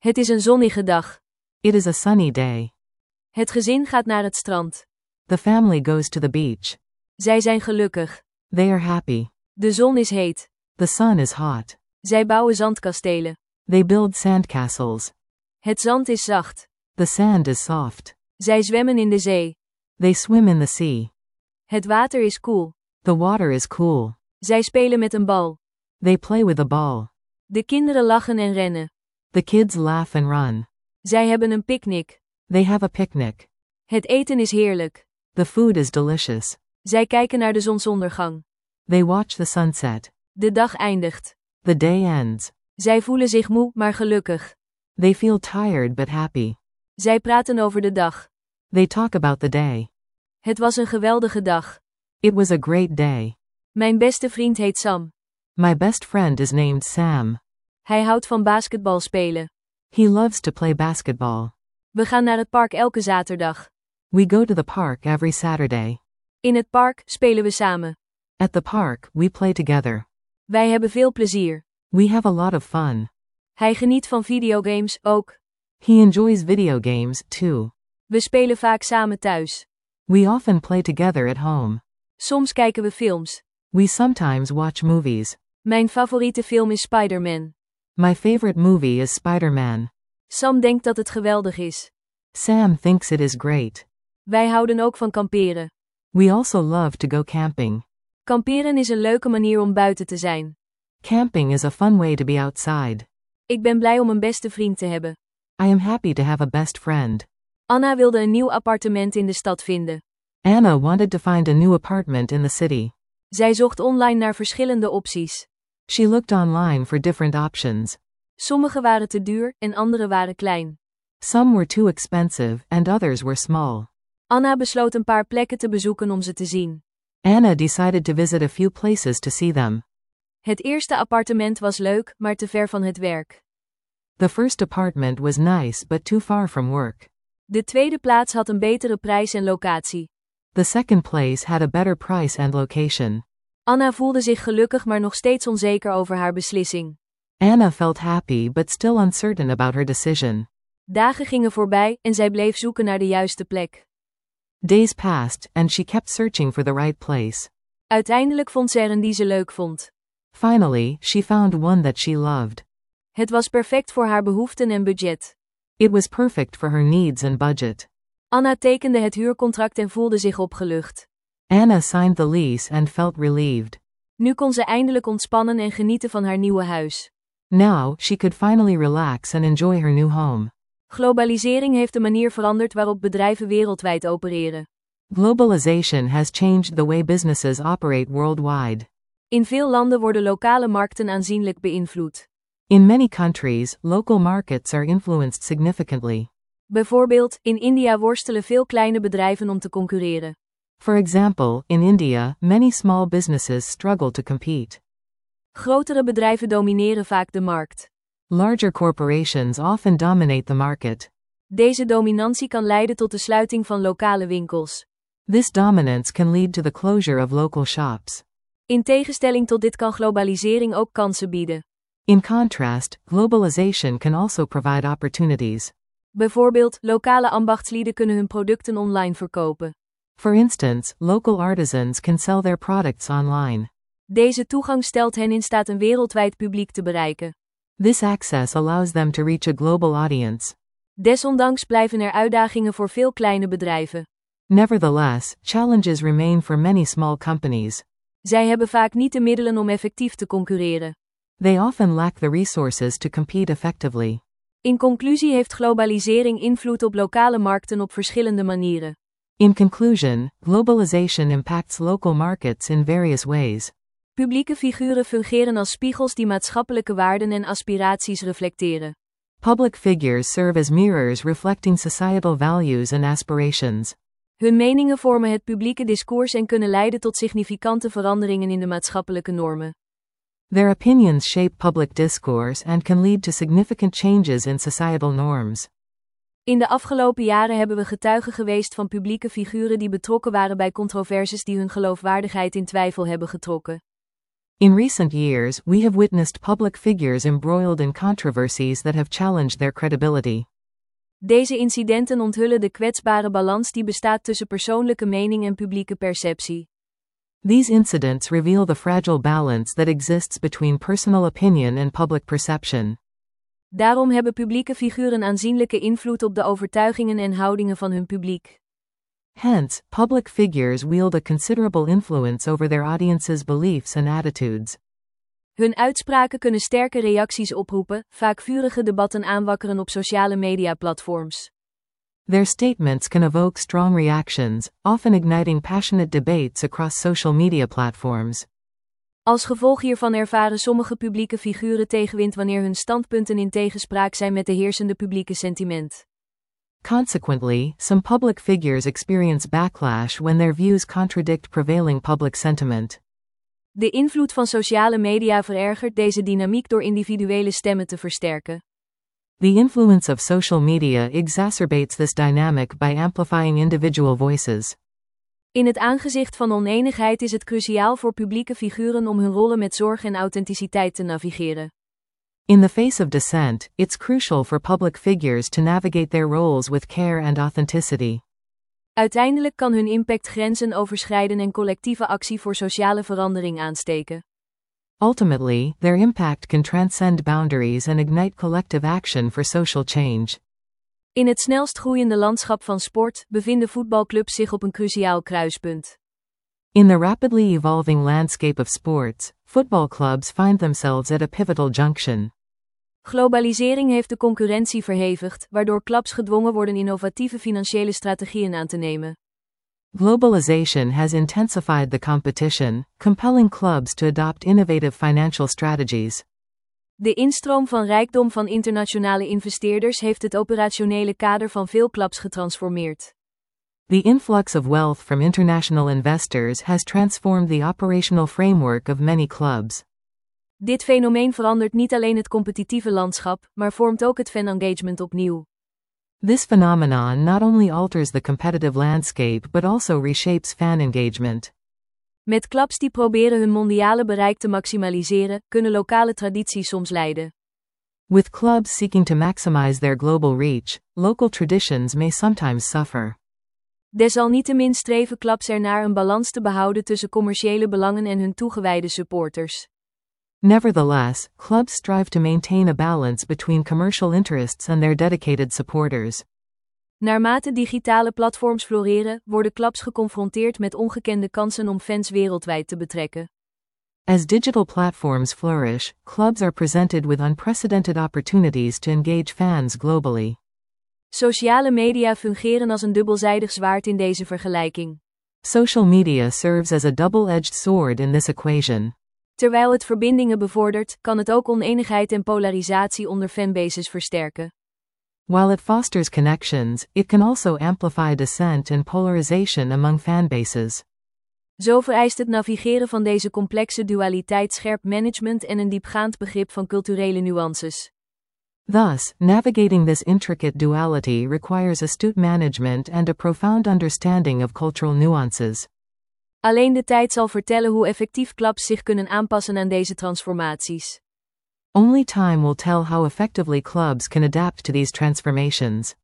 Het is een zonnige dag. It is a sunny day. Het gezin gaat naar het strand. The family goes to the beach. Zij zijn gelukkig. They are happy. De zon is heet. The sun is hot. Zij bouwen zandkastelen. They build sandcastles. Het zand is zacht. The sand is soft. Zij zwemmen in de zee. They swim in the sea. Het water is koel. The water is cool. Zij spelen met een bal. They play with a ball. De kinderen lachen en rennen. The kids laugh and run. Zij hebben een picknick. They have a picnic. Het eten is heerlijk. The food is delicious. Zij kijken naar de zonsondergang. They watch the sunset. De dag eindigt. The day ends. Zij voelen zich moe, maar gelukkig. They feel tired but happy. Zij praten over de dag. They talk about the day. Het was een geweldige dag. It was a great day. Mijn beste vriend heet Sam. My best friend is named Sam. Hij houdt van basketbal spelen. He loves to play basketball. We gaan naar het park elke zaterdag. We go to the park every Saturday. In het park spelen we samen. At the park, we play together. Wij hebben veel plezier. We have a lot of fun. Hij geniet van videogames ook. He enjoys video games, too. We spelen vaak samen thuis. We often play together at home. Soms kijken we films. We sometimes watch movies. Mijn favoriete film is Spider-Man. My favorite movie is Spider-Man. Sam denkt dat het geweldig is. Sam thinks it is great. Wij houden ook van kamperen. We also love to go camping. Kamperen is een leuke manier om buiten te zijn. Camping is a fun way to be outside. Ik ben blij om een beste vriend te hebben. I am happy to have a best friend. Anna wilde een nieuw appartement in de stad vinden. Anna wanted to find a new apartment in the city. Zij zocht online naar verschillende opties. She looked online for different options. Sommige waren te duur en andere waren klein. Some were too expensive and others were small. Anna besloot een paar plekken te bezoeken om ze te zien. Anna decided to visit a few places to see them. Het eerste appartement was leuk, maar te ver van het werk. The first apartment was nice but too far from work. De tweede plaats had een betere prijs en locatie. The second place had a better price and location. Anna voelde zich gelukkig maar nog steeds onzeker over haar beslissing. Anna felt happy but still uncertain about her decision. Dagen gingen voorbij en zij bleef zoeken naar de juiste plek. Days passed and she kept searching for the right place. Uiteindelijk vond ze er een die ze leuk vond. Finally, she found one that she loved. Het was perfect voor haar behoeften en budget. It was perfect for her needs and budget. Anna tekende het huurcontract en voelde zich opgelucht. Anna signed the lease and felt relieved. Nu kon ze eindelijk ontspannen en genieten van haar nieuwe huis. Now, she could finally relax and enjoy her new home. Globalisering heeft de manier veranderd waarop bedrijven wereldwijd opereren. Globalization has changed the way businesses operate worldwide. In veel landen worden lokale markten aanzienlijk beïnvloed. In many countries, local markets are influenced significantly. Bijvoorbeeld, in India worstelen veel kleine bedrijven om te concurreren. For example, in India, many small businesses struggle to compete. Grotere bedrijven domineren vaak de markt. Larger corporations often dominate the market. Deze dominantie kan leiden tot de sluiting van lokale winkels. This dominance can lead to the closure of local shops. In tegenstelling tot dit kan globalisering ook kansen bieden. In contrast, globalization can also provide opportunities. Bijvoorbeeld, lokale ambachtslieden kunnen hun producten online verkopen. For instance, local artisans can sell their products online. Deze toegang stelt hen in staat een wereldwijd publiek te bereiken. This access allows them to reach a global audience. Desondanks blijven er uitdagingen voor veel kleine bedrijven. Nevertheless, challenges remain for many small companies. Zij hebben vaak niet de middelen om effectief te concurreren. They often lack the resources to compete effectively. In conclusie heeft globalisering invloed op lokale markten op verschillende manieren. In conclusion, globalization impacts local markets in various ways. Publieke figuren fungeren als spiegels die maatschappelijke waarden en aspiraties reflecteren. Public figures serve as mirrors reflecting societal values and aspirations. Hun meningen vormen het publieke discours en kunnen leiden tot significante veranderingen in de maatschappelijke normen. Their opinions shape public discourse and can lead to significant changes in societal norms. In de afgelopen jaren hebben we getuigen geweest van publieke figuren die betrokken waren bij controversies die hun geloofwaardigheid in twijfel hebben getrokken. In recent years, we have witnessed public figures embroiled in controversies that have challenged their credibility. Deze incidenten onthullen de kwetsbare balans die bestaat tussen persoonlijke mening en publieke perceptie. These incidents reveal the fragile balance that exists between personal opinion and public perception. Daarom hebben publieke figuren aanzienlijke invloed op de overtuigingen en houdingen van hun publiek. Hence, public figures wield a considerable influence over their audience's beliefs and attitudes. Hun uitspraken kunnen sterke reacties oproepen, vaak vurige debatten aanwakkeren op sociale mediaplatforms. Their statements can evoke strong reactions, often igniting passionate debates across social media platforms. Als gevolg hiervan ervaren sommige publieke figuren tegenwind wanneer hun standpunten in tegenspraak zijn met de heersende publieke sentiment. Consequently, some public figures experience backlash when their views contradict prevailing public sentiment. De invloed van sociale media verergert deze dynamiek door individuele stemmen te versterken. The influence of social media exacerbates this dynamic by amplifying individual voices. In het aangezicht van onenigheid is het cruciaal voor publieke figuren om hun rollen met zorg en authenticiteit te navigeren. In the face of dissent, it's crucial for public figures to navigate their roles with care and authenticity. Uiteindelijk kan hun impact grenzen overschrijden en collectieve actie voor sociale verandering aansteken. Ultimately, their impact can transcend boundaries and ignite collective action for social change. In het snelst groeiende landschap van sport bevinden voetbalclubs zich op een cruciaal kruispunt. In the rapidly evolving landscape of sports, football clubs find themselves at a pivotal junction. Globalisering heeft de concurrentie verhevigd, waardoor clubs gedwongen worden innovatieve financiële strategieën aan te nemen. Globalization has intensified the competition, compelling clubs to adopt innovative financial strategies. De instroom van rijkdom van internationale investeerders heeft het operationele kader van veel clubs getransformeerd. The influx of wealth from international investors has transformed the operational framework of many clubs. Dit fenomeen verandert niet alleen het competitieve landschap, maar vormt ook het fan-engagement opnieuw. This phenomenon not only alters the competitive landscape but also reshapes fan engagement. Met clubs die proberen hun mondiale bereik te maximaliseren, kunnen lokale tradities soms lijden. With clubs seeking to maximize their global reach, local traditions may sometimes suffer. Desalniettemin streven clubs ernaar een balans te behouden tussen commerciële belangen en hun toegewijde supporters. Nevertheless, clubs strive to maintain a balance between commercial interests and their dedicated supporters. Naarmate digitale platforms floreren, worden clubs geconfronteerd met ongekende kansen om fans wereldwijd te betrekken. As digital platforms flourish, clubs are presented with unprecedented opportunities to engage fans globally. Sociale media fungeren als een dubbelzijdig zwaard in deze vergelijking. Social media serves as a double-edged sword in this equation. Terwijl het verbindingen bevordert, kan het ook oneenigheid en polarisatie onder fanbases versterken. While it fosters connections, it can also amplify dissent and polarization among fanbases. Zo vereist het navigeren van deze complexe dualiteit scherp management en een diepgaand begrip van culturele nuances. Thus, navigating this intricate duality requires astute management and a profound understanding of cultural nuances. Alleen de tijd zal vertellen hoe effectief clubs zich kunnen aanpassen aan deze transformaties. Only time will tell how effectively clubs can adapt to these transformations.